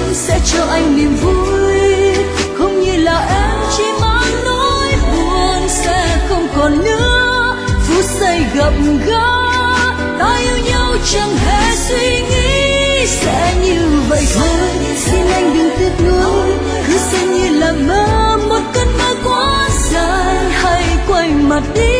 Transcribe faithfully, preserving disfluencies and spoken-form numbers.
sẽ cho anh niềm vui, không như là em chỉ mang nỗi buồn. Sẽ không còn nữa phút giây gặp gỡ, ta yêu nhau chẳng hề suy nghĩ sẽ như vậy thôi. Xin anh đừng tiếc nuối, cứ xem như là mơ, một cơn mơ quá dài. Hãy quay mặt đi